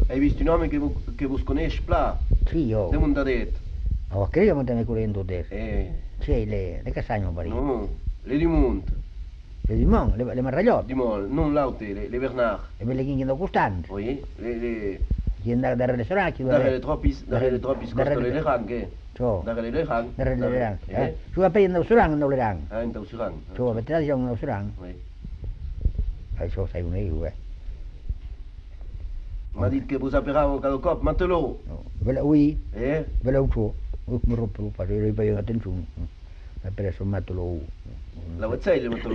Hai visto i nomi che vos conosci, là? Sì, io. De unde det? Oh, credo che mi curendo te. Eh, Sì, le casagno pari. no, le di Mont, Le dimon, le marragliot. di Mol, non l'aute, le Bernard. E me le chinghiano costante. Oui, Chi andare da le soracchi, darre le tropis costole le ranghe. Ciò. Darre le rang. Da le rang. Eh? Su a prendere surang non le rang. In tau si rang. Ciò, avete dato un surang. Oui. Ciò sai un io, Ma dit che vos aperavo cada cop, matelò. Ve la ui, Eh? ve la uccio. Mi rompo lo faccio, io poi attenzione. Ma per adesso metto lo u. La vezzei le matelò.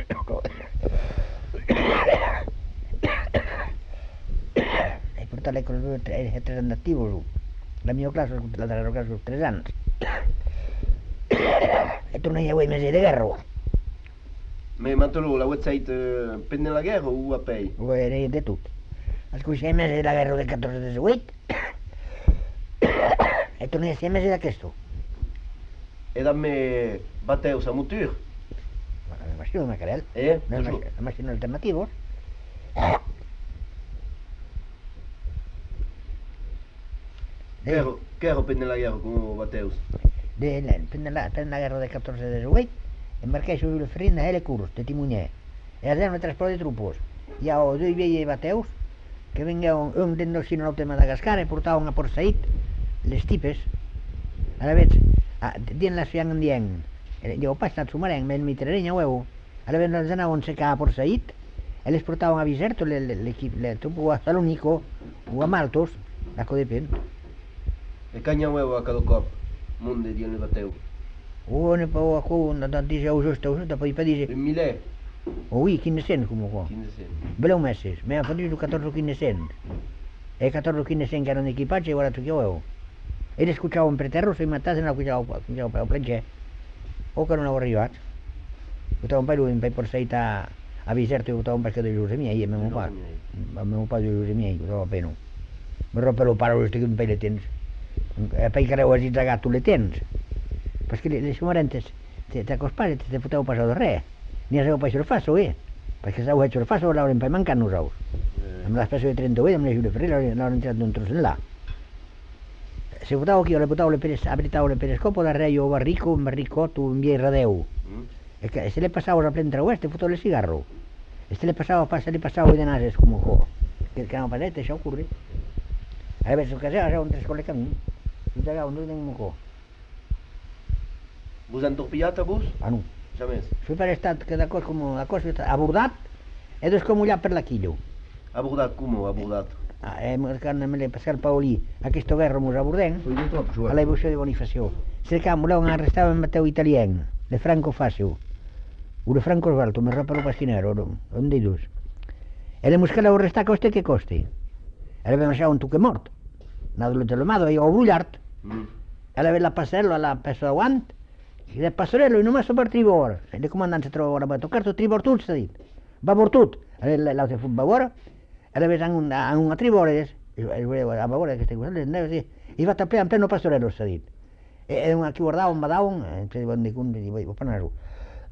E portare con le tre andativo su. La mia classe, la della classe, 3 anni. E tu non hai mesi di guerra. Me matelò la vezzei per nella guerra o a pei? Vuoi di tutto. Ascolti, 6 mesi della guerra del 14 di seguito. E tu ne hai 6 mesi da questo. E da me batteu sa mutur. La macchina Macarel. La macchina alternativa. Che ero per nella guerra come batteus? Per la guerra del 14 de seguit, embarqué sobre el ferrín de Helecurs, de Timuñé, e hacían el transporte de trupos. E ao doi vielles bateus, que vengueron un dentro sino norte de Madagascar e portaban a por Said, les tipes, a la vez, dien las fian en dien, digo, pa, estat sumarén, men mi trereña huevo, a la vez les anaban seca a por Said, e les portaban a Biserto, le trupo a Salónico, o a Maltos, a Codepén. E caña huevo a cada cop, monde dien le bateu. Ne pa o ako, na dice au justa, poi pa dice, E mille, oui, 1500 como ko. 1500. Beleu meses, me ha fatto 14 o 1500. E 14 o 1500 que eran de equipaje, agora tu que eu. Eles escuchaban preterros e matasen a cuidado para o planche. O que non ho arribat. Botaban pa lui, por seita a Biserto e botaban pa que de José miei, e meu pa. Meu pa de José miei, botava peno. Me rompe lo paro este que un pei le tens. E pei careu así tragato le tens. Perché le sumarentes te accospare te poteva passare da re. Ni avevo paese lo faso, perché se avevo hecho lo faso l'avevano poi mancano usaus. Me la speso di 30 me le giuro per l'avevano entrato un trozo in là. Se votavo che io le butavo le peres, abilitavo le periscopo da re io barrico, un barricotto, un via radeu. E se le passavo a prendere questo, foto il cigarro. E se le passavo a passavo i nases come co. Che erano palette, ciò ocurre. E adesso che c'era un tre scolle cammin. Si tagava un due come co. Vos han torpillat a vos? Ah no. Jamais. Fui per estat que de cos com a cos abordat e descomullat per la quillo. Abordat como abordat? Mercant me le Pascal Paolí, aquesta guerra mos abordem, a l'evolució de Bonifacio. Cercam, voleu arrestava en Mateu Italien, de Franco Facio, o de Franco Osvaldo, me ropa lo pasquinero, un dei dos. E le muscala arrestar coste che coste. E l'aveva lasciato un tuque morto. Nado lo mado e o brugliart. E l'aveva la passerello alla peso davanti. E del passerello in un masso per tribor. E il comandante si trova a toccare tutto tribor tutto, sta dit. Babor tutto. E l'auto fu babor. E l'aveva una tribore. E voleva a babor che stai e va a tappare in pleno passerello, sta dit. E una chi guardava, un badavon, e ci dicono di conti, di voi, panare su.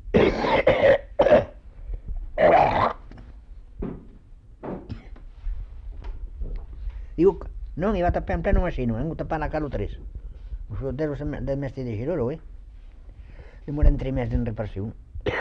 Dic, non, i va tappar en pleno macino, han tapat la calo 3. Us ho deus del mestre de Girolo, Demoren 3 mesos en reparació.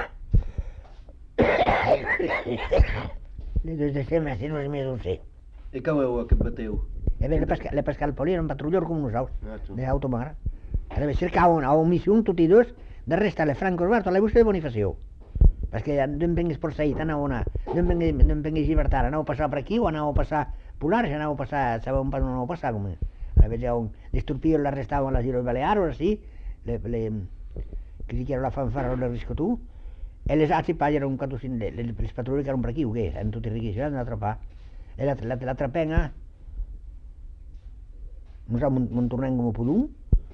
Les dos de ser mestre no és més d'un ser. E que veu aquest bateu? E bé, le Pascal Poli era un patrullor com nosaltres, De d'automar. Ara bé, cercaven a un missió, tutti i dos, d'arrestar-le Franco Osvaldo a la busca de Bonifacio. Perquè no em vengués por Saït, no em vengués Gibraltar, anava a passar per aquí o anava a passar Polars, anava a passar, sabeu on anava a passar, com a veure, les torpillos l'arrestaven a les Illes Balears, així, que si quiero la fanfarra o l'arrisco tu, e les altres pa eren un 4 o 5, les patrulles que eren per aquí, o què, eren tutti riquíssims, l'han d'atrapar. E l'atrapenga, nosaltres m'en tornem com a podum,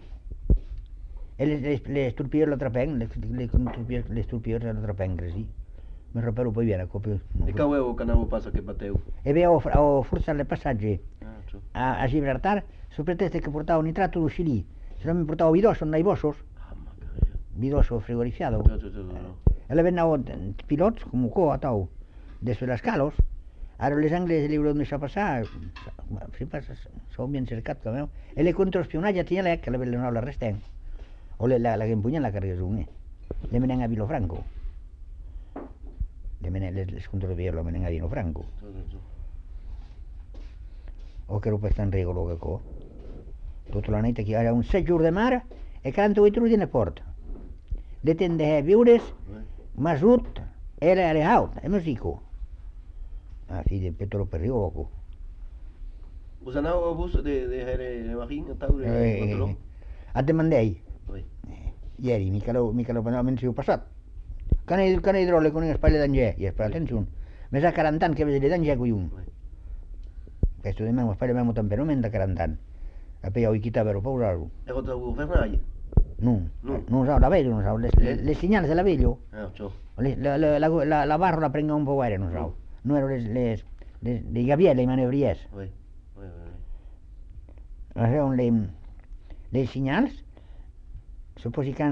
e les torpillos l'atrapen, les torpillos l'atrapen, sí. Me reparo poi viene a copio. E que veu que anava a passar aquest bateu? E bé, ho forçat el passatge a Gibraltar, su preteste que portava nitrato do Xilí. Se non mi portava bidoso, andai bossos, bidoso frigorificado. E le vennavo pilots, come co, atau, desde las calos, Ara les angles li hauran deixat passar, sempre s'ho ben cercat, com veu. E le contraespionatge tenia lec, que la no la resten. O la que empunyen la carga zoom, le menen a Vilofranco. Le menen les contraespionatge lo menen a Vilofranco. O che lo pestan regolo che co. Tutta la notte che era un 6 giorni di mare e 48 ore in porta. Le tende viures, masut, era haut, e musico. Ah, sì, del petrolio per Rio. Vos anau a vos de here marine tau de Mataró? A demandei. Oui. Ieri, mica lo mensiu passat. Cane idrole con una spalla d'angè, e per attenzione. Mi sa 40 anni che vede d'angè con un. Questo di me, ma spalla memo temperamento 40 anni. A poi ho chitato per paurarlo. E contra o Fernaille? Non so, la vedo, non so. Le segnali se la vedo. Ciò. La barra la prendo un po' aerea, non so. Non erano le gabielle, i manevriers. Oui. Erano le segnali. Supposi che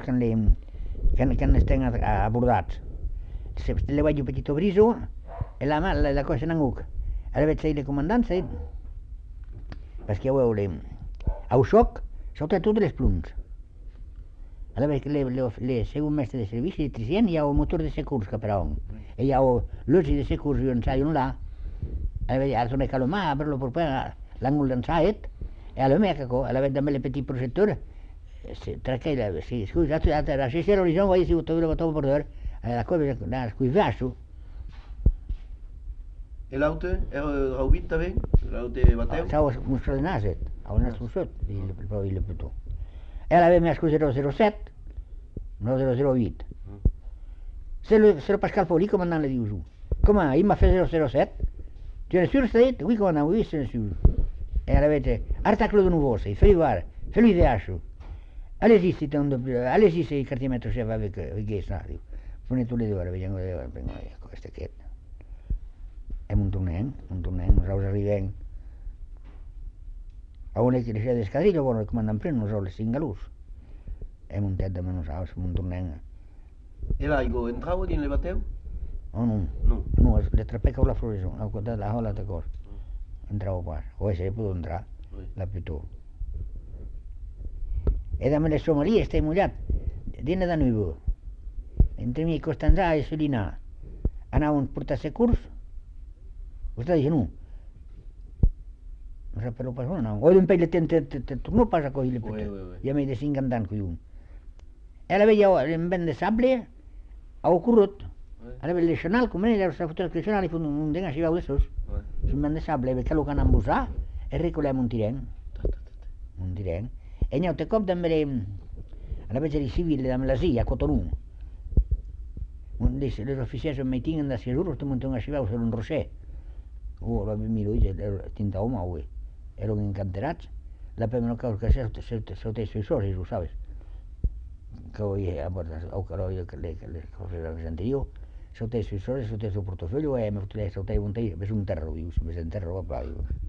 estan abordats. Se le vaig un petit briso e la cosa non uc. Ara veig le comandants, perché au soc, sota totes les plums. Ara veig le seu mestre de servici de 300 hi ha un motor de securs cap a on. E hi ha l'oci de securs i un là. Ara veig, ara torna a calomar, per lo propera, l'àngol d'ençaet, e a la meva caco, ara veig també le petit projector, tra che sì, scusa, la sera l'orizzonte voglio si tutto quello che per dove, la cosa, la scuivasso. E l'aute? Era raubit també? L'aute bateu? Sau mostrò le naset, a un altro sotto, il petto. E la aveva scusa 007, 008. Se lo Pascal Poli comandant le diu su. Come, io mi ha fatto 007? Tu ne sûr state? Oui, comandant, oui, c'est sûr. E la avete, artaclo de nouveau, c'est, fais-lui voir, fais-lui DH. Allez-y, c'est il quartier maître chef avec Guess, là. Prenez tous les deux, vengo questa che. E un tornem, nosaltres arribem a una iglesia d'escadrillo, bueno, el comandant pren nosaltres 5 galús. Hem un tet de nosaltres, un tornem. E l'aigua entrava dins le bateu? Oh, no. No, le trapeca la florison, al costat de la hola de cos. Entrava pas, o ese podia entrar, la petó. E da me le somalia, stai mullat, dins de nuivo. Entre mi Costanza e Solina anaven a portar securs. Vostè dice no. No sap per lo pas no. O d'un pell te tornò pas a coger le petó. Ja m'he de 50 anys con un. E la veia en vent de sable, ha ocorregut. Ara ve l'eixonal, com era, s'ha fotut l'eixonal i fot un den així veu d'essos. Un vent de sable, ve que lo que han embusat, e recolem un tirent. Un tirent. E n'hi ha un cop també, ara veig el civil de l'Asia, a Cotonou. Les oficials em metinguen de 6 euros, te munten així veu, un roser. La miro, tinta home, güey. Eren encanterats. La primera cosa que se te sucesores, lo sabes. Que hoy que les cosas anterior, se te sucesores, se te su portafolio, me se te un ves un terror, me se enterró, papá.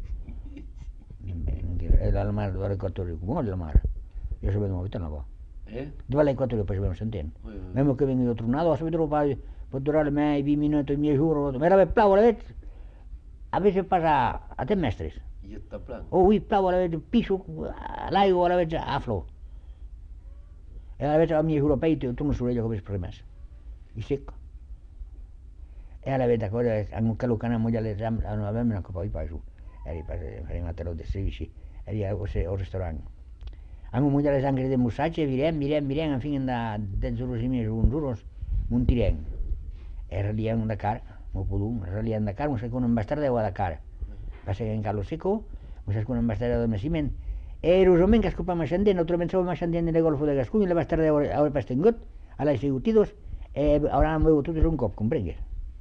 El almar de l'Equatori, com el mar. Jo se vedo molt no va. De l'Equatori, per se s'entén. Memo que vengo tornado, se vedo pa durar me 20 minuti, mi giuro. Me la plau, la veig. A veces passa a 3 mestres. I està plan. Oh, oui, plau, la veig, piso, l'aigua la veig a flor. E la veig a mi giuro peito, tu non sorella come premessa. I secco. E la veig, hanno quello che hanno moglie alle zampe, hanno aveva una copa di paese. Eri farem a terra de servici, eri al restaurant. Hanno moglie le sangre de mussatge, mirem, en fin, de 10 euros i més, uns euros, un tirem. E relien de cara, no podum, relien de cara, no sé com en bastardeu a de cara. Va ser en Carlos Seco, no sé com en bastardeu de Messiment. E los homes que escopam a Xandent, naturalment som a Xandent en el Golfo de Gascuny, le bastardeu a pas tingut, a les segutidos, ara han begut tots un cop, comprengues.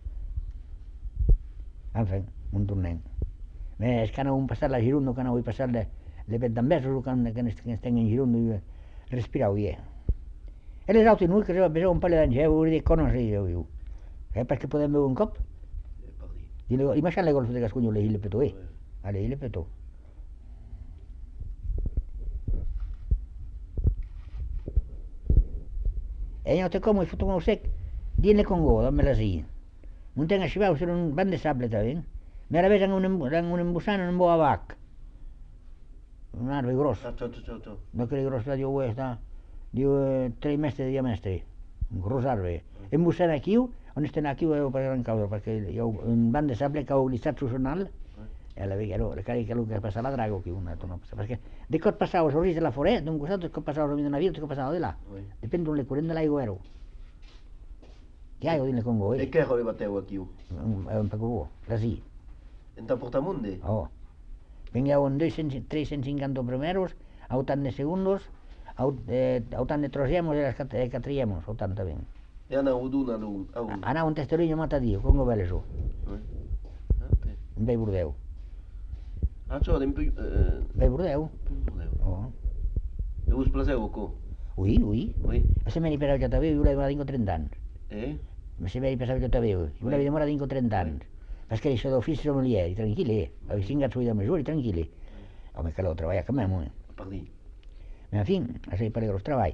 En fin, un tornem. És que anau a passar la Girondo, que anau a passar le Pentambesos, que estem en Girondo, i respirau bé. E les altres nuits, que se va pesar un parell d'anys, ho dit que no sé, diu. Perquè podem veure un cop. I marxant le Golfo de Gascuny, le petó, a le petó. E no te com, he fotut un sec, dins le Congo, d'on me les hi. Munten així, veus, un banc de sable, també. Mira, ves en un embussant, en un boabac. Un arbre gros. Ciao. No que gros, diu, està, diu, 3 mestres de diamestre. Un gros arbre. Embussant aquí, on estem aquí, ho heu per gran causa, perquè hi ha un banc de sable que heu glissat su sonal, e la vegada, le cari que lo que passa la drago, que una no passa, perquè de cot passau a sorris de la forêt, d'un costat, de cot passau a d'una vila, de cot passau de là. Depèn d'on le corrent de l'aigua era. Che hai in le Congo, E che roba bateu aquí? È un poco così. Enta portamundi? Oh. Vengono 350 primeros, a 80 segundos, a 80 trociemos e las catriemos, 80 ben. E ana uduna lu. Ana un testoriño mata Dio, Congo belle su. Un bei burdeu. Ciò d'impiù... Bei burdeu? Oh. E us plaseu co? Ui. Oui. E se me li però già t'avevo, io l'avevo dinco 30 anni. Ma se me li pensavo già t'avevo, io l'avevo demorato dinco 30 anni. Perché li sono d'ufficio sommelier, tranquilli, avevo singato sui da misuri, tranquilli. Oh, me calò treballa con me, mo. Parli. Ma alla fine, a sei per gros treball.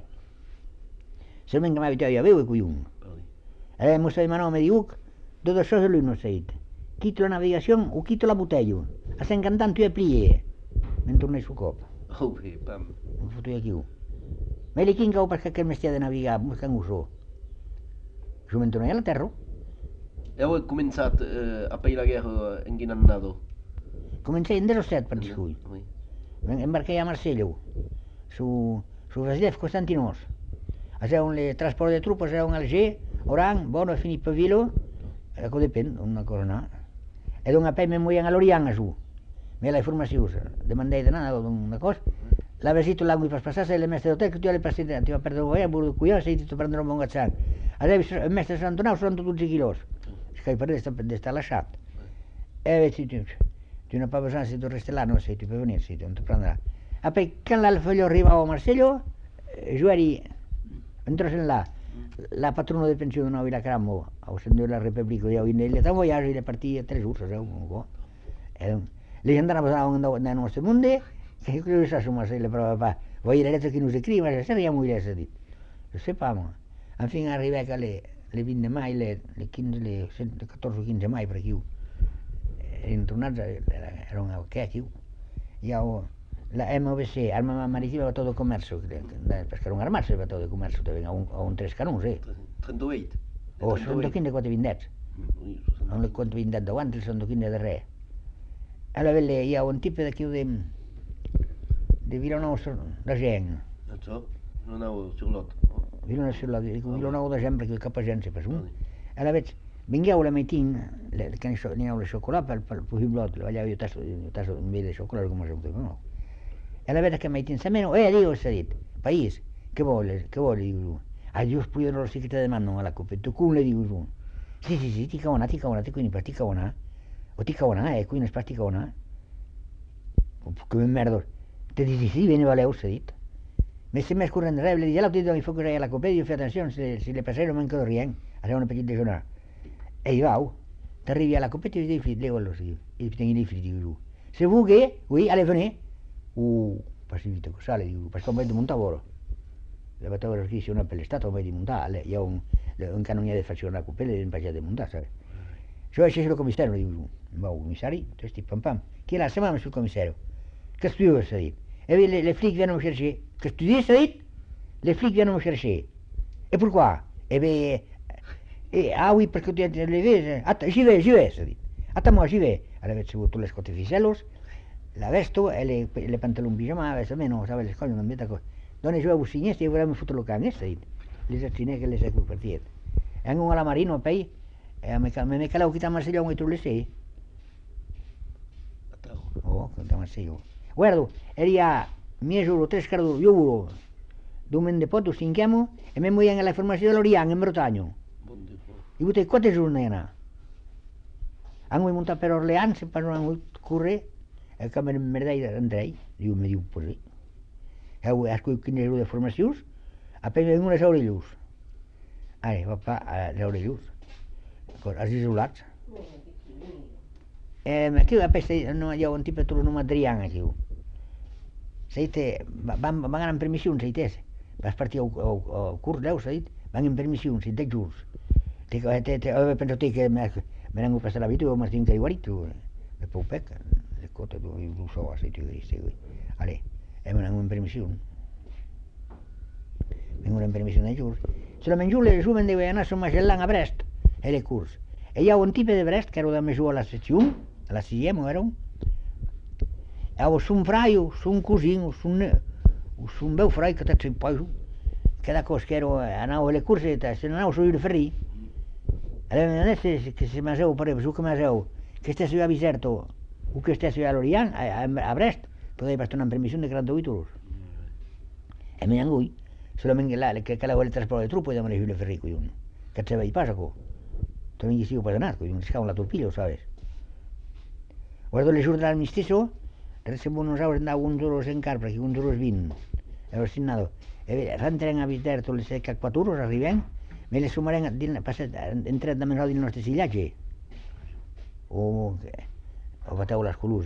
Se non mi avete avevo qui un. Parli. Mo sai manò me di uc, tutto ciò se lui non sei. Quito la navigazione o quito la bottiglia. A sen cantando e plie. Me tornai su copa. Oh, pam. Non fotto io chiù. Ma le kinga perché che mestiere di navigare, ma che non so. Io mi tornai alla terra. E voi cominciate a pei la guerra in chi andato? Cominciai in 07 per di cui. Oui. Imbarcai a Marsiglia, su Vasiliev Constantinos. Avevano le trasporti di truppe, avevano Alger, Oran, Bono e Filippo Vilo, ecco dipende, una cosa no. E non appena mi muoiono all'Oriana su. Me la informazione, demandai di nada, una cosa. La visito là per passare le mestre d'hotel che tu le passi, ti va a perdere un po' qui, sei ti prendere un buon gazzano. Adesso il mestre Santonau sono 12 kg. Skai per sta lasciato. E vedi tu non hai bisogno se tu resti là, non sei, tu puoi venire, non ti prenderà. E poi quando l'alfoglio arrivava a Marsilio, Giuari entrò in là, la patrona di pensione non aveva cramo, a essendo la Repubblica, io in l'età voyage, le partì 3 giorni, un po'. Le andavano nel nostro mondo, che io sa su Marsilio, però voi le lettere che non si scrivono, se seriamo i lettere di. Lo sappiamo. Alla fine arrivai alle 20 mai, le 14-15 mai per chiù. Ritornato era una chiù. Io la MVC, arma marittima per tutto il commercio, perché era un armazzo per tutto il commercio, aveva un 3 canoni, 38. O sono 15 quanti vindette. Non le conto vindette davanti, sono 15 del re. Allora io ho un tipo di chiù di Villanova da Gen. Non avevo Charlotte. Villanova sulla Villanova da Gen perché il capagenza per su. Allora venivo la mattina, che ne ho le cioccolate per il blog, lo voglio io tasso un bel cioccolato come se no. E la vedo che mi dice meno, io ho detto, paese, che vuole dico. A Dio spugliano lo segreto di mano alla coppa, tu con le dico su. Sì, ti cavona, quindi per ti cavona. O ti cavona, quindi per ti cavona. Come merda. Ti dici sì, viene valeo, si detto. Mi si è scorrendo, le dice, allora ti do il fuoco alla coppa, io fai attenzione, se le passerai non manco rien, allora un petit déjeuner. E io vado, ti arrivi alla coppa e ti devi fare, le sì, e ti tengi i fili di giù. Se vuoi che, oui, allez venez. Passi vita con sale, dico, perché ho mai di montare oro. Le battaglie che si sono per l'estate, ho mai di montare, io ho un canoniere faccio una coppella e un paio di montare, sai. Cioè c'è il commissario, dico, ma il commissario, testi pam pam, chi è la settimana sul commissario? Che studio si dit? E le flics viennent me chercher. Che studio si dit? Les flics viennent me chercher. Et pourquoi? Eh bien, ah oui, perché tu hai levé, j'y vais, si dit. Attends-moi, j'y vais. Allora avevo tutte le scotte fisellos, la vesto e le pantaloni pigiama, adesso meno, sai, le scotte non mi tocco. Donne giù a bussignesti e vorremmo fottere lo cane, si dit. Le zazzine che le seguo per dire. E anche alla marino, poi, me calavo chi ti Marsiglia come tu le sei? Oh, che ti Marsiglia. Guarda, era mio giuro, 3 scardo, io giuro. Domen de potu cinquiamo e me muoian alla formazione dell'Orian in Bretagno. I butei 4 giorni era. Anche montato per Orleans, per non correre, e come me dai andrei, io mi dico così. E a cui 15 giorni di formazione, appena vengono le orellius. Allora, papà, le orellius. As isolats. Ma che a peste, no, io ho un tipo di nome Adriana, che Seite, van en permissione, sei tese. Vas partir al curs d'eu, s'ha dit, van en permissione, sei 10 jours. Aveva pensato te che me l'hanno passato la vita, io mi tinc guarito. de Poupec, de Cota, du so así, tu dices, güey. Ale, vengo en permisión. Vengo en permisión de jur. Se lo menjul le resumen de anar som a Brest, el curs. Hi ha un tipe de Brest que era de més a la secció, a la siguem, era un. Era son fraio, son cosino, son veu frai que tot se poso. Cada cosa que era, anava a le curse, se n'anava a subir el ferri. Allora, che se maseu, per esempio, su che maseu, che stesse a Biserto, o che stesse a Lorient, a Brest, poteva stare una permissione di 48 ore. E me n'angui, solamente che la vuole trasportare il truppo e dammi le ferri, coglione. Che se vai passa, co. Tu non gli stai passando, coglione, si scava la torpillo, sabes. Guardo le giorni dall'armistizio, adesso non so se andavo un giorno in carpa, che un giorno svin, ero assegnato, e rentrem a Biserto le 4 ore, arrivem, me le sumarem entre de menjar dins el nostre sillatge o bateu les colors,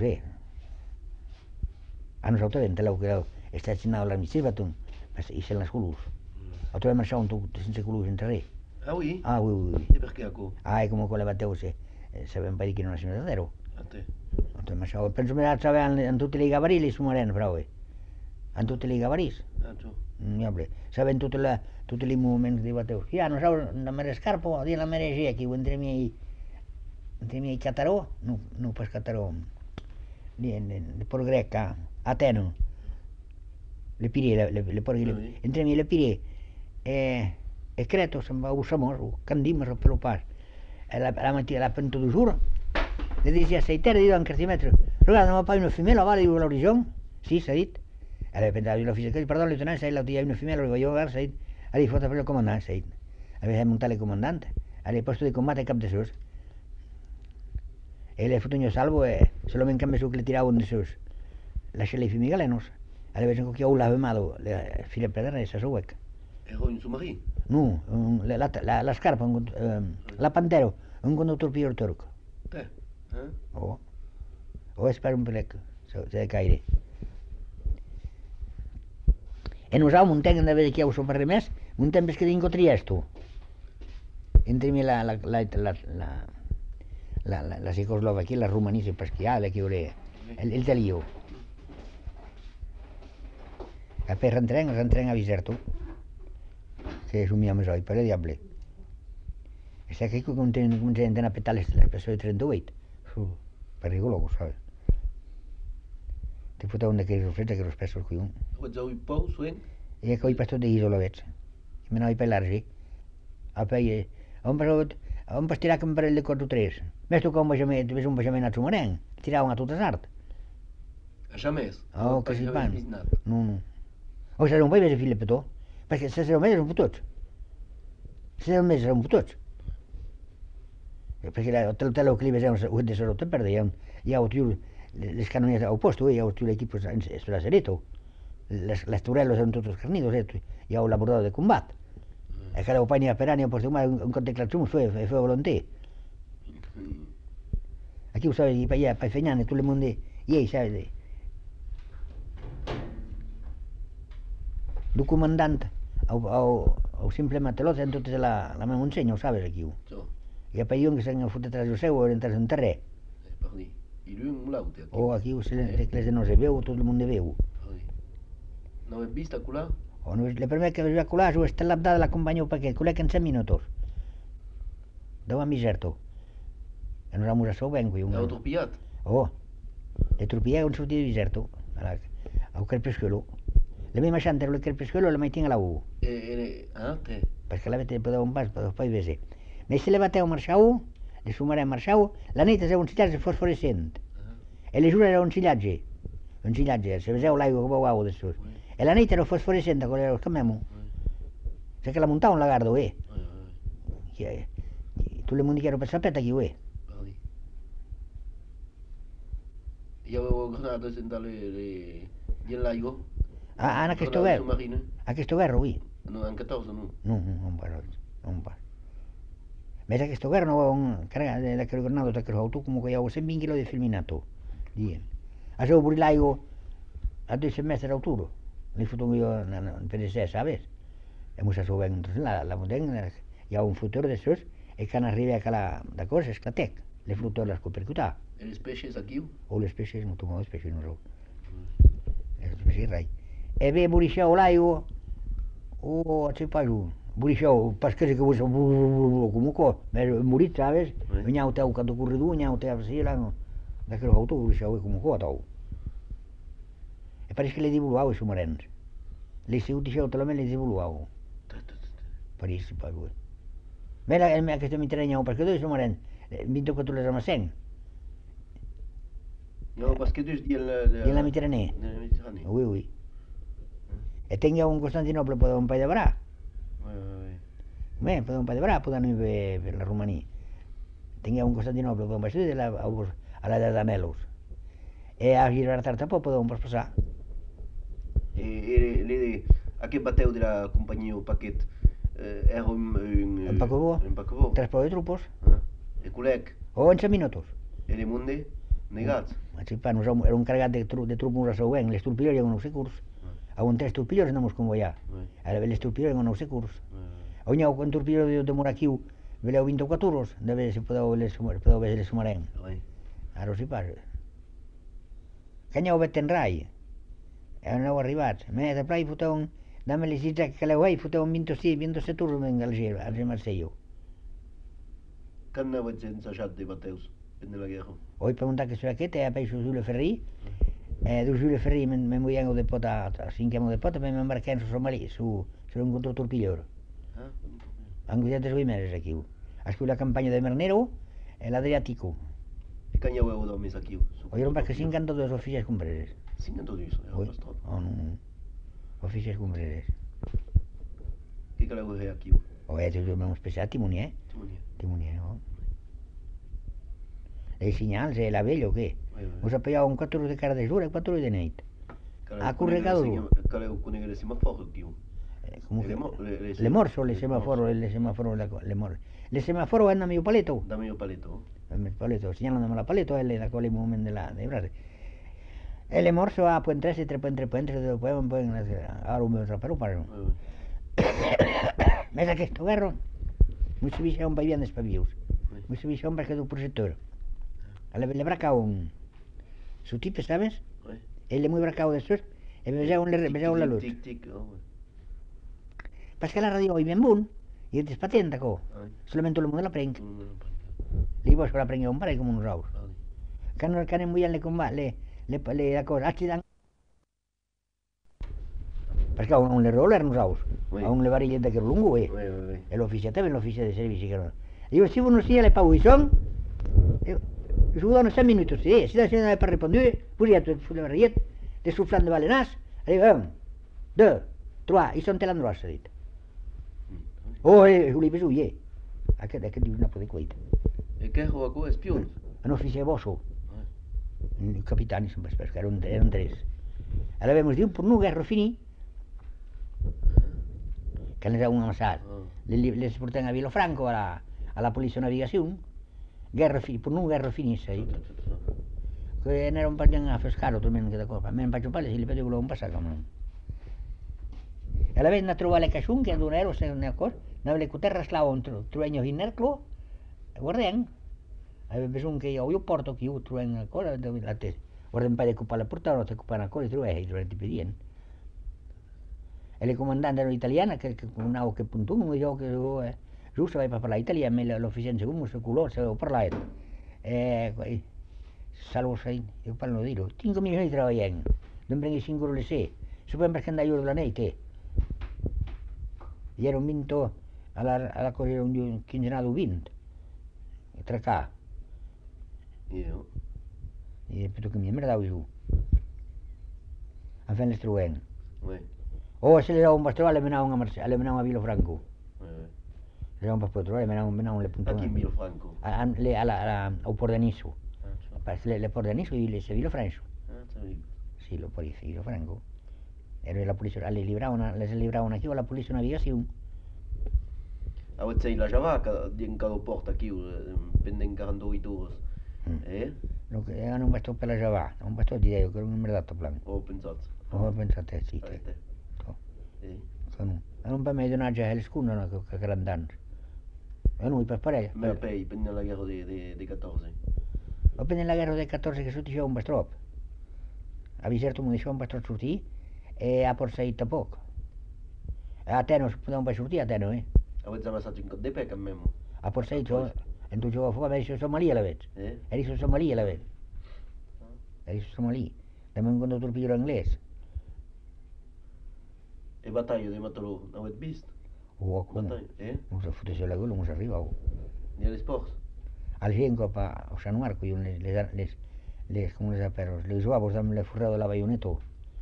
a nosaltres enteleu que està assignat l'armistici i sen les colors a tu vam marxar un tot sense colors entre res. Ah oui? Ah oui. E perché ako? Ah, e come con le bateu sabem per che non si mette zero A te? tu marxava, penso che sapevano in tutti i gabarì li sumarem però in tutti i gabarì Ah, tu? Saben tutti i movimenti di bateu. Ja, no saben, la mare scarpo, di la mare gechi, entre miei catarò, no pas catarò, di por greca, Ateno, le Piree, le porghi, entre miei le Piree, e Creto, se'n va a Samor, Candimes, o per pas. La mattina, la pento du giuro, le dici a 6 terre, dico anche 30 metri, guarda, non va una femela, va, dico l'orizzonte, sì, s'ha dit. Allora pensava l'ufficio, perdón, lieutenant, sai, la tía una femela, lo digo yo, sai, allí fue el comandante, sai. Había montado el comandante, al puesto de combate cap de sus. Él fue un salvo, solo me encambia su que le tiraba un de sus. La chela y fumigalenos. A la vez en que la vemado, la fila pedra esa su hueca. Era un submarino? No, la scarpa, la pantero, un conductor pior turco. Te? O espera un pelec, se caire. E nosaltres muntem, de vegades que ja ho som per res més, muntem que tinc Triesto. Entre mi la Cecoslovaquia, la Romania, perché ha che ore il talio. E poi rentrem a Biserto, che sumiamo i per le diable. E sai che qui cominciano a petare le persone 38, pericoloso, sai. Ti putevo andare che riflette che lo spesso qui. Wat zou je pauze zijn? E coi pastor de Isolovets. Me noi per l'argi. A poi un pas tirar un parell de 4-3. Ves tu com ves un baixament a Sumareng? Tiraven a totes art. Jamais? Oh, que si pan. No. O serà un paio de fil de petó. Perquè se serà un mes són fotots. Se serà un mes són fotots. Perquè el que li vesem ho de Sorota perdre. Hi ha les canonies al posto, hi ha l'equip sulla Sereto. Les Turelos son todos carnidos, hi ha un laborador de combat. E cada opany per any, pues, un contemplació fue volonté. Aquí ho sabes, i per allà, per Fenyane, tot el món i ell, sabes, du comandant, o simple matelot, en tot la meva ensenya, ho sabes, aquí. I a per que s'han fotut atrás del seu, orientar-se en terrer. I lui un laute. O aquí, les de no se veu, tot el món de veu. No ho hem vist acular? O no, le primer que vaig acular és esta l'abdada l'acompanyeu perquè culec en 100 minutos. Deu a Biserto. E nos vamos a so vengo. Heu tropiat? Oh, le tropiat on sortia de Biserto, al crepuscolo. La meva xanta era el crepuscolo la meitin a la U. Te? Perquè la vete podeu un pas, podeu pas vese. Me se le bateu marxau, le sumarem marxau, la nit és un sillatge fosforescent. E le jura era un sillatge, se veseu l'aigua que veu de sus. E la nit era fosforescent, quan era el camemo. Se que la muntava un lagardo, tu le mundi che ero per sapere chi è. Hi haveu granades en l'aigua? Ah, en aquest guerra, oui. No, en 14 no. Non pas. Ves aquest guerra no un carga de la granada che ho tu comunque avevo 120 kg di fulminato. Dien. Avevo pure l'aigua a 2 semestre d'auturo. Li foto io per sé, sabes? E musa so ben la montaña, hi ha un futur de sus e can arriba a la cosa, esclatec. le fruttò la scoperta. E le specie aqui? O le specie, non tomo le specie, non so. Le specie rai. E beh, burisciao là io, o ce pa giù. Burisciao, perché che vuoi, comunque, murit, sabes? Oui. Veniamo te a un canto corrido, veniamo te a Sila, da che l'auto burisciao comunque a tau. E pare che le divulgavo su Marens. Le si dicevo te la me le divulgavo. Parisi pa lui. Mela me che mi treniamo perché dove su Marens. Mi tocca tu le ramasen. No, parce que tu dis Di la Mediterranea. nella Mediterranea. Oui, oui. E tenga un Costantinopla per un paio di brà. Oui, oui, Beh, per un paio di brà, poi danno per la Romania. Tenga un Costantinopla per un paio di alla Dardanelos. E a Gibraltar tampoco podemos pasar. E a che bateu della compagnia paquet era En Pacobo, un Pacobo. transporte de trupos. E culec, O en 5 minutos. e le munde negat. Así para nosotros era un cargado de trupos a Sauén. Les turpillos llegan unos seguros. A un 3 turpillos andamos como ya. A la vez les turpillos llegan unos seguros. Oña o con turpillo de Moraquiu, veleu 24 euros, debe se podeu ver les sumarén. Ara si pas. Canya ho vet en rai. E no heu arribat. Me de plai foteu dame les cita que caleu ai foteu 27 euros en Alger, al Marseille. Can avut ensajat de bateus nella guerra. Oi preguntar que será que te ha peixo Jules Ferry. Do Jules Ferry me muian de pota, sin que de pota me embarquei en su Somali, su un control turpillor. Anche de 2 meses aquí. Ascú la campaña de Mernero, el Adriático. E can eu do mes aqui. Oyeron para que 52 oficiais cumbreres. 52, era Oi? bastante. Oh, non. Oficiais cumbreres. Que caleu é aqui? O é, eu me especial timonier. Timonia. Timonier, oh. Les senyals, la vella o què? Oui, oui. Us apellava un 4 de cara de jour i 4 de nit. A corregador. Caleu conegue le semaforo aqui. Come che? Le Le morso, le semaforo, le semaforo, le morso. Le semaforo è mio paleto. Dame io paletto. Il paleto, segnalandomi la paleto e da quale momento dei brasi. E le morso a puentes e 3 puentes, poi ahora un rapero para. Mira que esto guerro. Mucho visión para bien despabios. Mucho visión para que tu proyector. Le braca un su tipo, ¿sabes? Él es muy bracao de esos. Y me veía la luz. Tic tic. Pas que la radio hoy bien bun. Y es patenta co. Solamente lo mundo la prenc. Li vos la prenc un pare como un raus. Can muy le combate le la cosa accidan. Pas que a un le roller un raus. A un le varilleta que lungo el oficial también el oficial de servicio que no. Digo si uno sí le pago y son. Sudan 5 minutos, sí, si la señora para responder, pues ya tu la barriet, de suflando balenas, allez 1, 2, 3, ils sont te l'endroit, ça dit. Oh, je l'ai besoin, aquest diu una poder cuita. E que ho acu espion? Un oficial bosso. Un capitán, sempre que eren 3. Ara vemos diu per no guerra fini. Que les ha un amassat. Les porten a Vilafranco a la policia de navigació. Per non guerra finisse, che ne era un po' a pescare almeno che da qua, a me non faccio palle se li vedo volevo passare come. E la venne a trovare le casciun che non ero se non è cosa, non le terra slava un truegno in nerclo, e guardiamo, aveva bisogno che io porto che io truegno una cosa, la te, guarda un paio di coppa alla portare, non ti coppa una cosa, truegno ti pedien. E le comandanti erano italiane, che un che puntuno, mi dicevo che giusto vai per parlare italiano, ma l'ufficiale come se culo, se lo parlare. Salvo sai, io parlo di lo. 5 milioni di lavorano, non prendi 5 euro le 6. Sappiamo perché andai io la notte. Ieri ho vinto alla cosa un quinzenato vinto. 3K. Io. E poi che mi davo giù. A fare le struen. Oui. Se le davo un bastone, le menavano a Vilafranco. Le davo un bastone, le menavano le puntate. Aquí in Vilafranco. Au Port de Nisso. Perché le Port de Nisso e le Vilafranco. Sì, lo Port de Vilafranco. Era la polizia, les libravano aquí a la polizia de navigación. A voi sei la Javaca din cada porta aquí pendent 48 horas. Lo che hanno un bastone per la Java, un bastone di Dio che non mi ha dato plan. Ho pensato. Ho pensato sì. Non per me donaggio alle scune che grandante. No, i pas parella. Me pei, pendent la guerra de 14. O pendent la guerra de 14 que sortia un bastrop. Havia cert un d'això un bastrop sortir, a Porsaït tampoc. A Atenos, no va sortir a Atenos, Avete amassato in code pe memo. A Porsaït, en tu jove fora, va ser Somalia la veig. Eh? Era Somalia la veig. Era Somalia. També un conductor pillo anglès. E battaglia di Matarò, avete visto? Oh, come? Battaglia, Non si fottesse la gola, non si arriva. Negli sport? Al Genco, a San Marco, io come les perros, les uavos amb el forrado de la baioneta.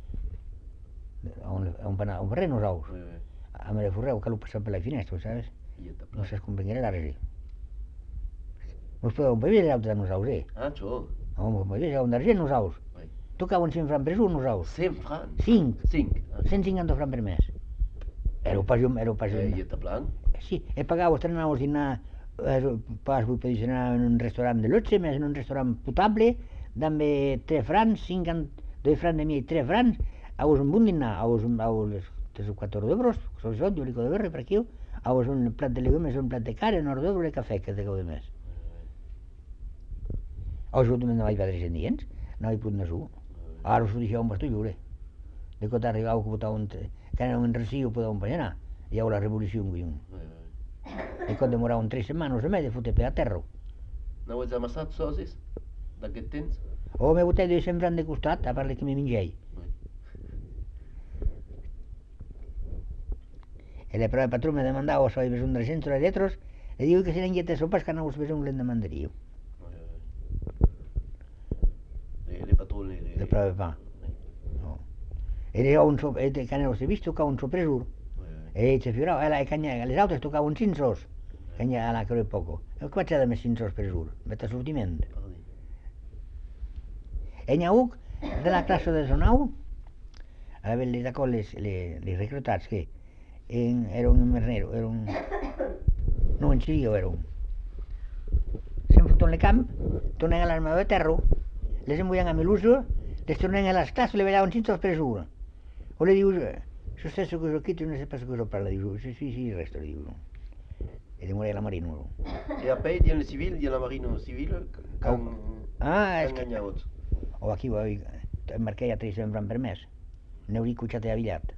On barreno els ous. Amb el forrado que l'ho passat per la finestra, ¿sabes? No saps com venguera l'arre. Mos podeu beber els ous de nos ous, Ah, ciò? Mos beber un d'argent nos ous. Tocaven 100 francs per un nos ous. 100 francs? 5. 5? 150 francs per mes. Era pas I et plan? Sí, he pagado, estrenamos dinar, pas vull dir dinar en un restaurant de luxe, més en un restaurant potable, dame 3 francs, 2 francs de mi i 3 francs, haus un bon dinar, haus 3 o 4 euros, això jo dic de berre per aquí, haus un plat de legumes, un plat de carn, un d'euro de cafè, que te cau de més. Haus jo també no vaig veure 100 dies, no vaig poder anar-ho. Ara us ho deixeu un bastó lliure. De que t'arribau que votaven, que era un recio podeu anar, i hi ha la revolució en Guillum. I quan demoraven 3 setmanes o més de fotre per a terra. No avete amassato sosis? D'aquest temps? O me botei 200 francs de costat, a part de que me mengei. E le però el patró me demandava si aveva un 300 letros, le digo que si eren lletes sopas que no us fes un glen de mandarío. Le patrone? Le prove pa. No. E le ho un so, e che ne visto che un sopresur. E se fiorava, e cagna, les altres tocaven 5 sos. Cagna alla che poco. E qua c'è da me 5 sos presur, metta sortiment. E n'hi ha un de la classe de Sonau, aveva da colles les reclutats que era un invernero, era un... no, un xillo era un. Se'n foten al camp, tornen a l'arma de terra, les embullen amb l'uso, les tornen a les classes, le vellaven 5 sos presur. O le dius, so stesso che ho chiesto, non so pas cosa parla, dico, sì, il resto, dico. E de morire la marina. E a pei di civil, di la marina civile, és que... enganyat. O aquí embarquei a 300 francs per mes. N'hauria cotxat i avillat.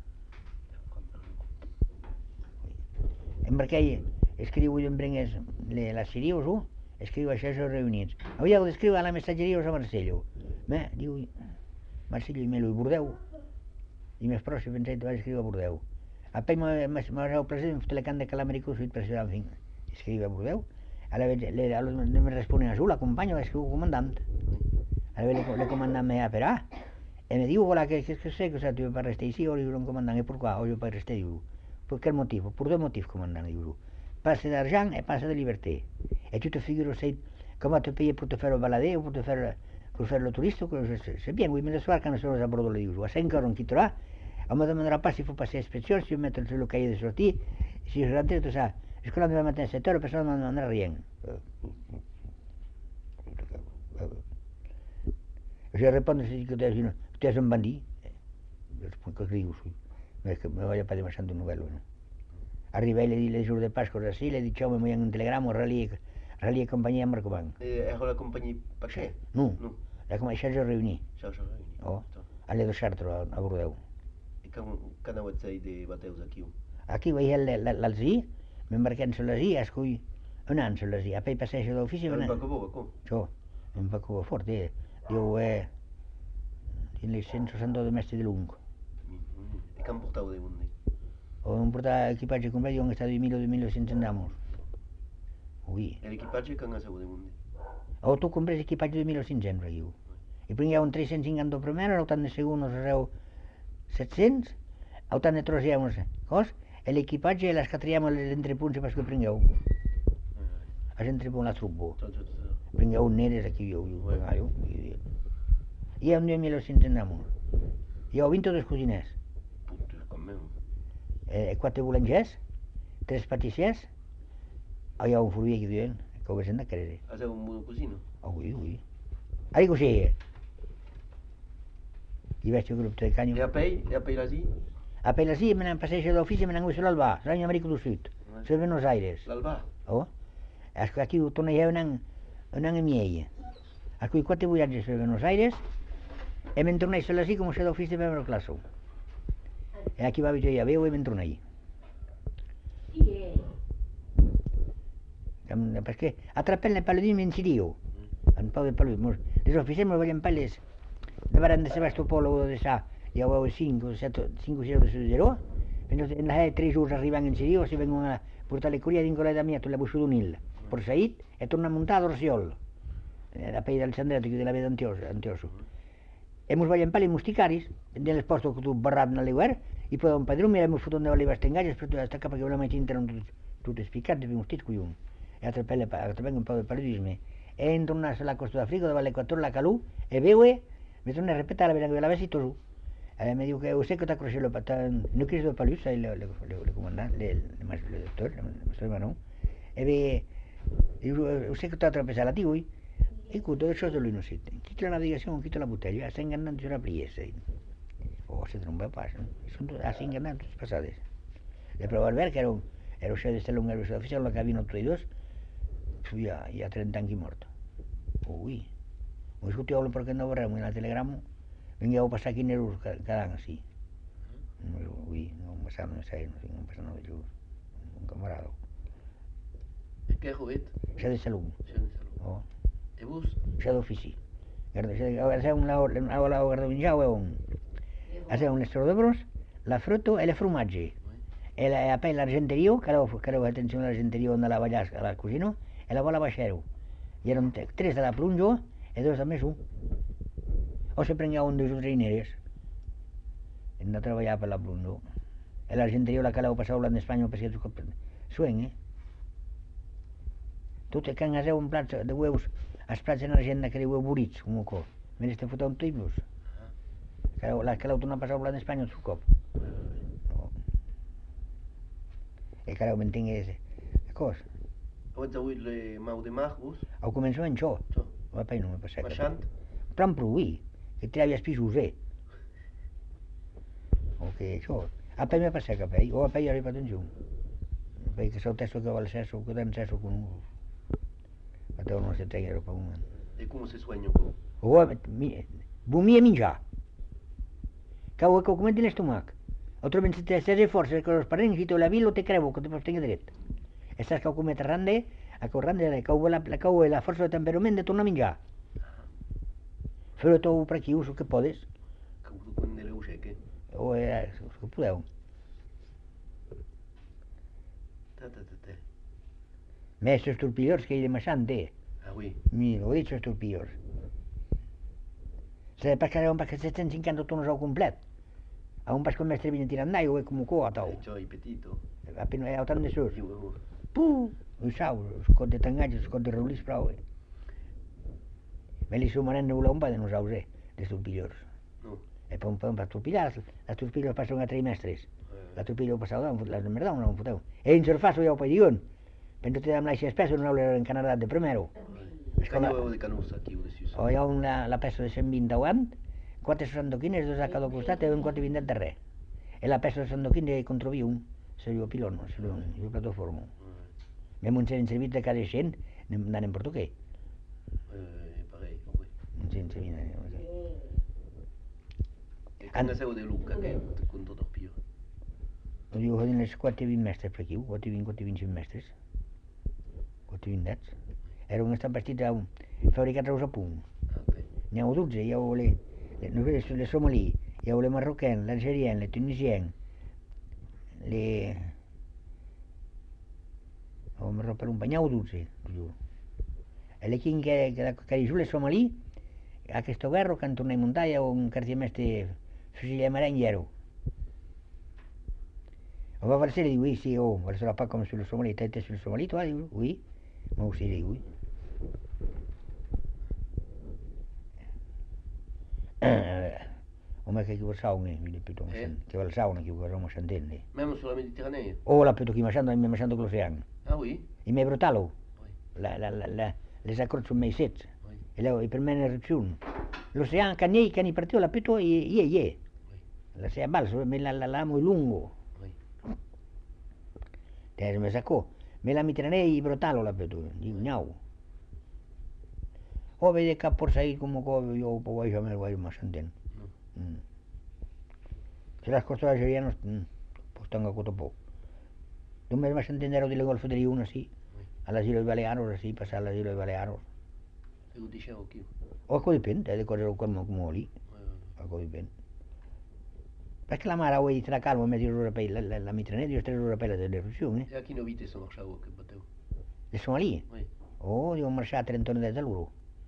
Embarquei, escriu en brengues les sirius, escriu això als reunits. Havia d'escriure a la missatgeria a Marcello. Me, diu, Marcello i Melo i Bordeu. I més pròxim pensei que vaig escriure a Bordeu. Apoi m'ha placer en telecant de Calamerico, soy president, en fin, escribe a Bordeu. A la vez me responde a su, la acompaño, escribo comandante. A la vez le comandant me apera. Y me digo, hola, que sé que sea, para rester ici, o diu un comandant, ¿y por qué? O yo para rester, diu. ¿Por qué motivo? Por dos motivos, comandant, diu. Passe d'argent et passe de liberté. Et tu te figures, comment te payer pour te faire balader ou pour faire le touriste, c'est bien, oui, mais le soir, quand nous sommes à Bordeaux, diu, à 5 heures on quittera. On me demandera pas s'il faut passer l'inspection, si je vais mettre sur le cahier de sortie, si je rentre, tout ça. Jusqu'à là, demain matin, 7 heures, personne ne m'en demandera rien. Je réponds que tu es un bandit. Je réponds que riu, mais que me vaya pas demasiado de nouvelles. No? Arrivé les jours de Pascua, así, le he dicho, me voy en un telegrama, rallier compagnie Marco Bank. Era la compagnie Paché? No, la compagnie Charles Réunis. Charles Réunis. Oh, allez de Chartres, a Bordeaux. Quand vous avez des bateaux aquí? Aquí veia l'Alzí, m'embarquem sur l'Alzí, escull un any sur l'Alzí, après passeig d'ofici... Un paquebot, com? Això, un paquebot fort, diu, tinc les 162 de mestre de l'Ung. I què em portau de mundi? O em portava equipatge complet, diuen que està de 1.000 o de 1.200 andamos. Ui. L'equipatge que n'has de mundi? O tu compres equipatge de 1.500, diu. I prengueu un 350 primero, el tant de segundos, arreu 700, el tant de trosseamos, cos, l'equipatge les que traiem els entrepunts pas que prengueu. Els entrepunts la trubo. Prengueu neres aquí, jo pagayo. I hi ha un 2.200 andamos. Hi ha 22 cosiners. Puta, com meu. 4 boulangers, 3 patissiers, hi ha un furbier que diuen, que ho vesen de creure. Has un cosino? Ui. Ahí così. I veig un grup de canyo. E a pei l'asi? A pei l'asi me n'han passeig d'ofici, me n'han guisat l'Albà, l'any Amèrica del Sud, de Buenos Aires. L'Albà? Oh, Aquí torna ja un any i mig. Aquí 4 viatges a Buenos Aires, e me'n tornei sola així com se d'office de primera classe. E aquí va jo ja veu e me'n tornei. Perché attrappelle paludini in Sirio, un po' di paludini. Les officiers me voglien pas les. Davant de Sebastopol de sa, hi ha 5 6 de 0. En la 3 jours arribant en Sirio, si vengono a portare le curie dincola da mia, la buscio d'unil. Per Said, e torna a muntare a Orsiol. La pell del Sandretto, che la vedo Antioso. E mos voglien pas les musticaris, nel posto che tu barrat nelle guerre, i poi un padrone, e mos fotono le vaste ingaglie, per sta capa che volevamo interrompere tutte spiccate, per mostit coglioni. E attrappelle un po' di paludismi. E in tornasse alla Costa d'Africa, dove all'Equator la calù, e veue, mi torna a ripetere, la la vesi tu. E mi dico che ho secco t'accroce le patate, non che sono palus, le comandanti, le dottori, le Manon, e ve, ho secco t'attrappesa la tigui, e tutto ciò lui non si tiene. Chi la navigazione, chi la bottiglia, sta ingannando sulla priesa. Oh, se non va pas, sono así ingannando tutte passate. Le provo al ver che ero chef de este lungo servicio oficial, lo que había otro y dos, ya 30 anni morto. Ui, ho discutivo perché non vorremmo in telegramo, venivo a passare aquí nerus cada anno, sì. Ui, non passano di giù, un camarado. Che juguete? Chef de salud. Oh. E vos? Chef d'ofici. Hace un lado gardovingiao hace un estro de bros, la frutto e le formaggi. E appena l'argenteria, che avevo attenzione all'argenteria quando la vagliasca alla cucina, e la vola baixero. I erano 3 dalla plunjo e 2 da me su. O se prendevano 2 o 3 neres. E andava a treballar per la plunjo. E l'argenteria la che l'avevo passat en Espanya per si suen, Tot que han un plat de huevos, els plats en l'agenda que diu burits, com ho cop. Me n'este fotent un tipus. Que l'heu tornat a passar en Espanya un cop. E que m'en tingués cos. Avete avuto le mau de Marcos? Ho començat en això. Va poi non mi passa Baixant? Plan provì, che ti avevi spisusé. Ok, això. A poi mi passa capell, o a poi arrivato in giù. Perché so testo che va al sesso, che dan sesso con un. Fateo non si tenere per un. E come si sueño con? O bumia mingià. Cau che come di stomac. Autrament si te sese forse che los parents si te la vilo te crevo che te pots tenir dret. E saps que come rande, a corrande la cau la força de temperament de tornar a menjar. Fer-ho tot per aquí, us que podes. Que ho prendreu que? O us que podeu. Me estos turpidors que hi de Massant, Ah, oui. Mi, ho dit, estos turpidors. Se pescareu perquè 750 tonos al complet. A un pas con mestre vine tirant d'aigua com un co a tau. Ciò è petito. Appena è autant de sus. Io Puh, ho sau, scot de tangats, scot de rolis prou. Me li sumanen no un pa de nosaltres, de turpidors. no. E poi un per turpidars, les turpidors passen a trimestres. La turpidor passava, la merda no ho foteu. E in surfasso ja ho poi diuen. Penso te dam l'aixia spesso non hablo en Canadà de primero. Caño de canusa aquí, ho deciso. O hi ha la peça de 120 aguant, 4 sandoquines, 2 a cada costat e un 420 de darrer. E la peça de sandoquines hi controvi un, se diu pilon, se diu plataforma. Même un s'han servit de cada 100, n'anem per toquer. Pareil, oui. Un s'han servit. E quando sei de Luca, che con tutto più. Diu, ho dit les 420 mestres per aquí, 425 mestres. 420 nets. Era un estat vestit fabricat a punt. Ok. N'hi ha 12, hi ha les somalí, hi ha les marroquens, l'algerien, les tunisiens, les. Oh, mi rompe un bagnao 12, giuro. E le king che di giù le somalì, a questo guerro che torna in montagna un quartier mestre fucile marenghero. On va verser, il dit oui, si, on ne versera pas comme sur le Somalie. T'as été sur le Somalie, toi? Oui. Moi aussi, il dit oui. On m'a che va sauna, mi ripeto, che va al sauna, che va a scendere. Même sur la Méditerranée? Oh, la peto che mi scendo con l'oceano. Ah oui? Il mi brutalo. Oui. Les accords sono mai sets. Oui. E per me è un'eruzione. L'oceano, che ne partito la peto, e. La sea balso, la amo lungo. Oui. Me sacó. Me la mitrené y brotalo la petu, diu, nyau. O vede cap por ahí como que yo voy a me voy más entén. Si las costas serían, pues tengo que topo. Tú me vas a entender de golfo de uno así, a las Islas Baleares así, pasar a las Islas Baleares. Eu dixeu aquí. O que depèn, de coses com oli. O que depèn. Però és que la mare ho ha dit, la calma, més europei, la mitranet i els 3 europeus de l'erupció, E aquí no vite se marxau que bateu. De Somalí? Oui. Oh, deuen marxar a 30 de l'euro.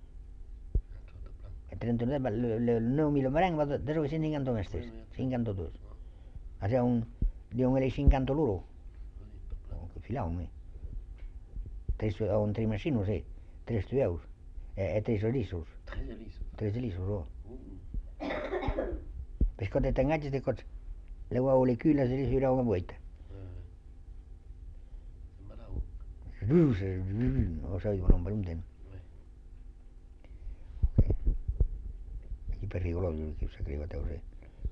A 30 de 9.000 marang va de 950 mestres, 52. Allà deuen ells 50 l'euro. Oh, que filau, me. On 3 machines, no sé, 3 tueus. 3 elissos. 3 elissos. 3 elissos, oh. Perché quando ti ingaggi di cose, le uova le chiude e le si una volta. Sembrau. Lo so, non per un tempo. Aquí pericoloso, que se creva te così.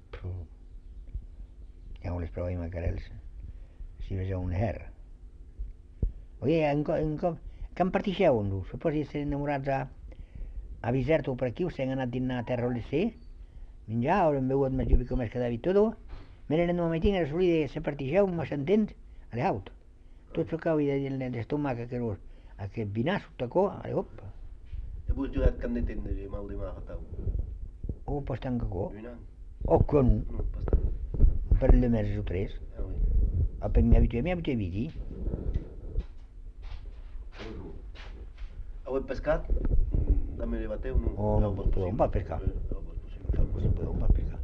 Andiamo alle prove di Macarels. Si vede un her. Oye, que partixeu, no? Suposi essere innamorats a Biserto per aquí, us han anat dinar a terra l'EC, menjar, hem begut més llupi com és cada vi tot, me n'he anat matí, era solí de se partixeu, ma s'entens, alle haut. Tot això que havia d'estómac, aquest vinasso, tacó, alle hop. E vos durat kan det de mal de mar tau. O pas tant que co. Una. O con, No, pas tant. un parell de mesos o 3. Ah oui. Après m'hi habitué a vidi. Heu pescat? També li bateu, no? Oh, no, podeu pas pescar. Sí, podeu pas pescar.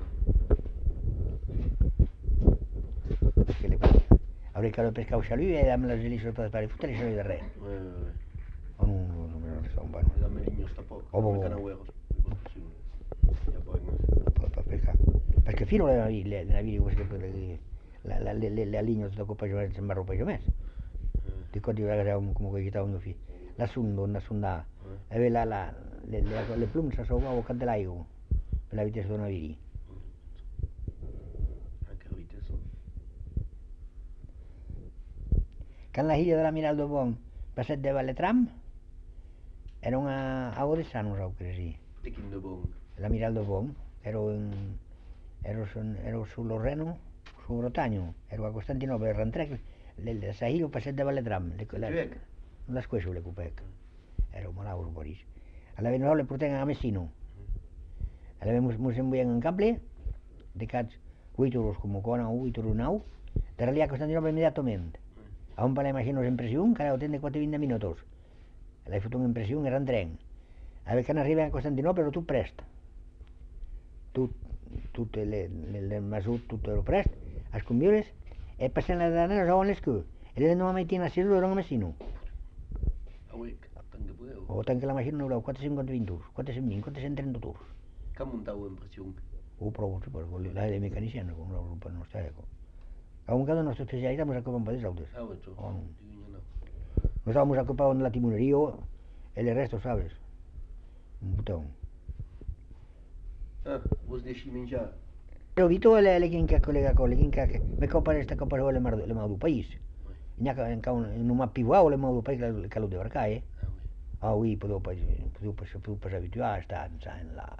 Què li passa? Hauré que pescar un xalú i amb les elisses per fotre i xalú de res. O no, son bueno. Dame niños tampoc. Oh, bo. Canagüeros. Ja poi no. Per pescar. Perché fino alla vidi questo la linea da coppa giovane sembra roba già messa. Di quando io ragazzo come che stavo mio figlio. La sonda. E le plume sa sova o candelaio. Per la vitesse una vidi. Anche la vitesse. Can la hilla de la Miraldo Bon passet de Valetram era a Odessa, no so che sì. De quin de bon. La Miraldo Bon ero sullo Reno, su Brotagno, ero a Costantinopoli, rentrec, la hilla passet de Valetram. Tuec? Les queso le cupec. Ero malauro Boris. Alla vegada le porten a Messino. Alla vegada mos envian en cable, de cats 8 euros com cona, 8 euros 9, de realiar a Constantinopla immediatament. A un parell de machines en pressió, cada hotel de 4-20 minuts. L'he fet una impressió, era en tren. A veure que arriben a Constantinopla, però tu prest. Tu el masut, tu te lo prest, els conviures, e passen les danes a on les que. E le no mai tiene a ser a Messino. Avui, tant que podeu. O tant que la machine no voleu, 450 tours, 420, 430 tours. Que muntau en pressió. Ho provo, la de mecaniciano, con una grupa no está eco. A un cada nostra especialitat ens ocupen per les autos. Ah, ho so. Oh. No. Nos vamos a ocupar en la timonería, el resto, ¿sabes? Un botón. Ah, vos deixi menjar. Però Vito le quinca colega con le quinca que me compare esta copa le mau du país. Nya que no m'ha piuau le mau du país que lo de barcar, eh? Ah, oui. Ah oui, podeu pas habituar a estar en la...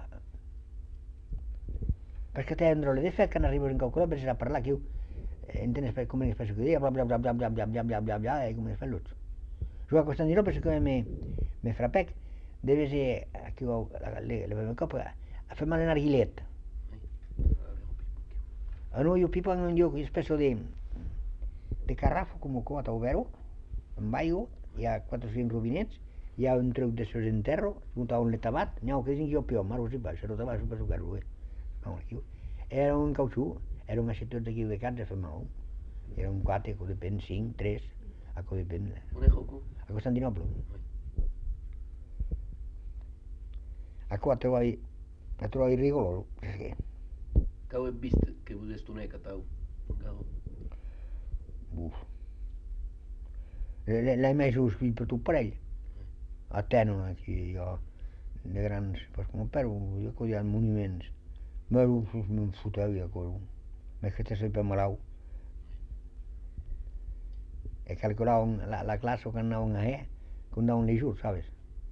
Perché te andrò le fet que n'arribo in calcular per a parlar que io entens per com es penso que dia bla bla bla bla bla bla bla bla bla e come es fa l'uts. Su a Costantinopla penso que me frapec deve ser aquí le copa a fer mal en argilet. A noi io pipo un io spesso de carrafo como cota overo, en baio, hi ha 4 o 5 robinets, hi ha un truc de sos enterro, junta un letabat, n'hi ha que dicen que jo piò, maro si va, se lo tabat super sucarro, no, aquí. Era un cautxú, era un assettor d'aquí de Cans a fer mal. Era un 4, a Codepèn, 5, 3, a Codepèn. On è Joco? A Costantinopla. A qua trovavi rigolo, perché? Que heu vist que vos estoneu que tau. Uf. L'hai mai subscrit per tu parell? A Teno, aquí, jo, de grans, pues com però, jo que hi ha monuments. Però me'n foteu ja, més que te sempre malau. e calculaban la clase que andaban a con daban les jours, ¿sabes?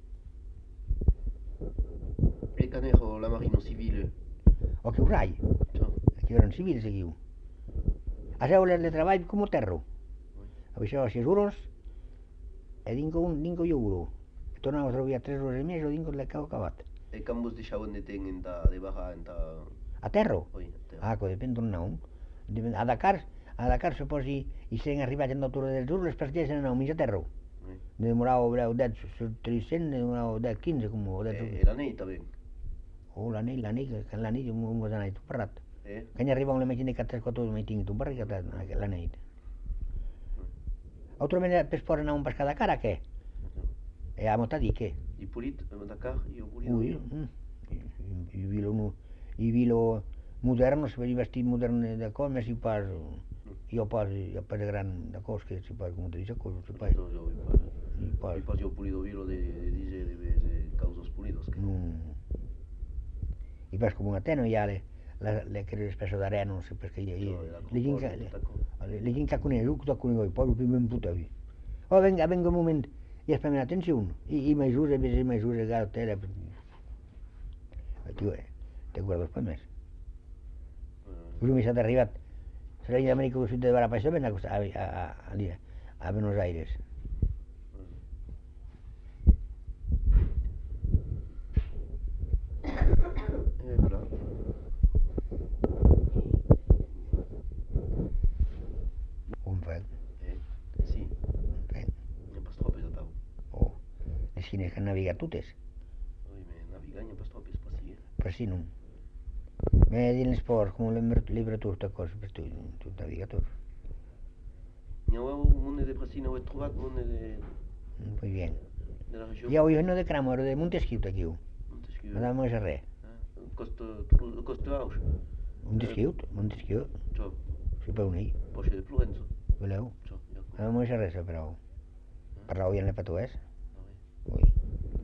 E canejo la marino civile. O que urai, Ciao. que eran civiles aquí. Haceu le treball como terro. Avisava 6 euros e dinco euro. Tornava a trobar 3 euros e mes o dinco le cau acabat. E cambos deixaban de ten en ta de baja en ta. A terro? Oi, a terra. Ah, que depèn d'on anau. A Dakar se posi i sen arribat en l'altura del Tour, les partits se n'anau mig a terro. Oi. Ne demorava breu 10 sur 300, ne demorava 10 15 como o 10. E la nei tamén. Oh, l'anell, que l'anell un mos anat tu parrat. Eh? Quan arribava una màquina que 3-4 mai tinc tu parrat que l'anell. Autrament per sport anau a pescar a Dakar a què? E a motà di què? I pulit, Dakar, io pulit. Ui, i vilo moderno, se vedi vestit modern de cos, més si pas, jo pas gran de cos, que si pas, com te dice, cos, si pas, I pas io pulido vilo de dice de causos pulidos. non, i pas com una teno, ja le crees peso d'arena, no sé, perché le gent que coneix, que coneix, poi più ben putevi. Oh, venga un moment, i espera atenció, i mesura, gautela, tio, te guardo poi més. Io mi sono arrivato, sarà in America del Sud de la paese ben a Buenos Aires. Voilà. Un fet, Sì, un fet. n'hi ha pas tropes a tau. Oh, les quines que han navigat totes, Oi, me navigant n'hi ha pas tropes pas sí. per si no. Me din l'esport, com libre tot, cose, per tu navigator. N'hi ha un de Brasile, n'ho trobat un Muy bien. de la regió. Ja ho no de Cramo, era de Montesquieu, aquí. Montesquieu. No dava més res. Costa Aus. Montesquieu, Ciao. si per unir, Porsche de Florenzo. voleu? Ciao. No dava més res, però parlau bien le patuès. Oui. Ui,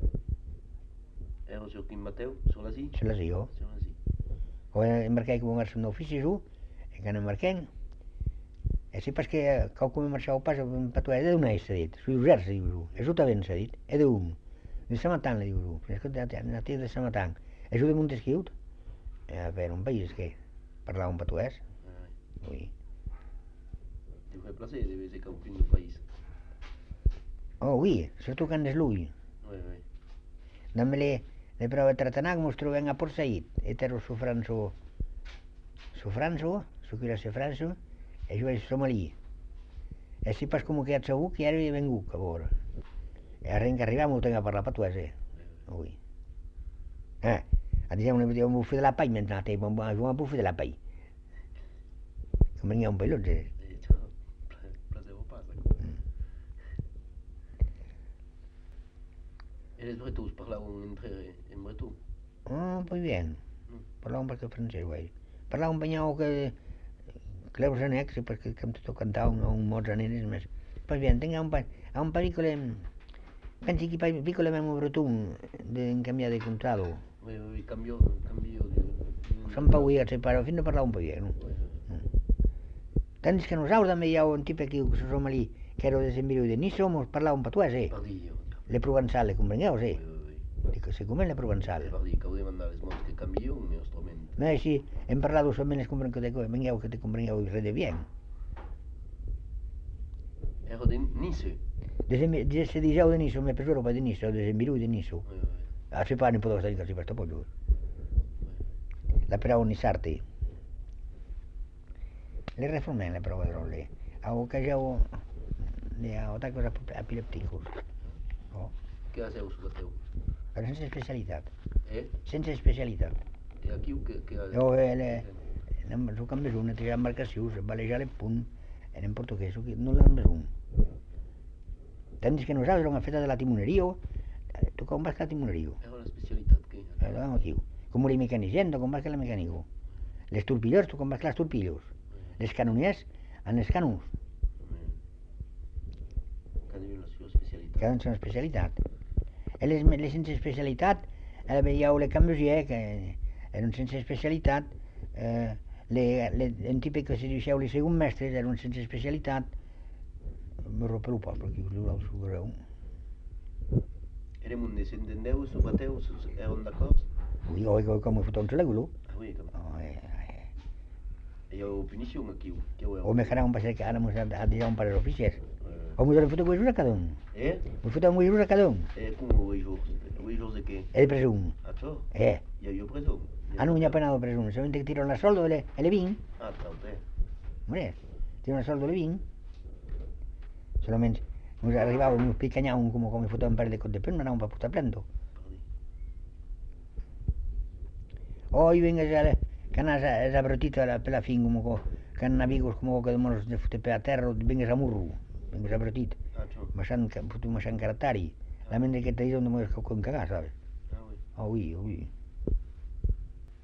Ero sur Quim Mateu, sur l'Asie. se les jo. Sur l'Asie. Ho embarquei com un d'ofici su, e que n'embarquem, e si pas que come marxau pas un patuès, de d'una s'ha dit, su users, diu, és un ben s'ha dit, és d'un, de Samatan, diu, és que natiu de Samatan, és un de Montesquieu, a veure, un país que parlava un patuès, ui. Diu que placer, deve ser cap d'un país. Oh, ui, surtout quan és lui. Oui. Dame le prova tratanà que mos trobem a Port Said, etero su Franzo, su que era se Franzo, e jo és somalí. E si pas com que ha sabut que ara havia vengut, a veure. E arren que arribam ho tenc a parlar patuès, ui. Diciamo un buffo della paglia mentre andate, un buffo della paglia. Come veniva un pelotto. Ciao. Placer au pas. E les bretons parlaven en bretó. Oh, pues bien. Parlava un poc francès, güey. Parlava un banyau que creus en ex, perquè que em cantava un mots aneres més. Pues bien, tenga un película, pensi que película mesmo bretón, en canviar de contrado. Oui, cambio. Son pauiats, però al fin no parlava un poc bien, no? Tants que nosaltres també hi ha un tipus aquí, que som allí, que era de Zembiru i de Nisso, mos parlava un patuès, Pardillo. Le provençal, le comprengueu, Oui. Dic, se comèn le provençal. Pardillo, que ho de mandar les mots que canvio, un instrument. No, si hem parlat solament les comprengueu, que te comprengueu res de bien. Ero de Nice. Se dijau de Nisso, me pesoro pa de Nisso, de Zembiru i de Nisso. Oui. Se pa ne podeu estar que si per sto pollo. La prova Nissarte. Le reformem la prova de rolle. Au que jau de atacs epilèpticos. Oh. Què haceu sur la teu? Però sense especialitat. Sense especialitat. E aquí o què Jo, su canvis una, tirar embarcacions, balejar el punt, en portuguès, no l'han més un. Tants que nosaltres hem fet de la timoneria, tu com vas que la timoneria? Ero la specialitat que Aquí. Com li mecanicent, com vas que la mecànico? Les turpillors, tu com vas que les turpillos? Les canoniers, en els canons. Cada una la seva especialitat. Cada una la seva especialitat. Les sense especialitat, veieu les canvis que eren sense especialitat, en típic que se deixeu les segon mestres eren sense especialitat, me rompe lupas por aquí, lo su. Érem un descendent su bateu, eram d'acord? Oui, oi, como foto un telégulo. Ah oui, comme il y a une punition aqui, que é O me hará un paseo que éramos a tirar un par de oficios. Euh, O me foto con a cada un. Me foto con a cada un. como 8 jours de quê? É de presumo. Attends, É. il y a eu preso. Ah, non, ha penado presumo. Solamente que tiro la soldo e le vin. Ah, tant, Hombre, tiro la soldo e le vin. Solamente, nos arribava un piccagnao come foto un par de cose, però non era un po' plando. Hoy venga ya canas esa brotita per la fin como can amigos como que demos de fute pe a terra, venga esa murru. Venga esa brotita. Masan putu masan karatari. La mente que te dice donde me con cagar, ¿sabes? Ah oui. Ah oui, oui.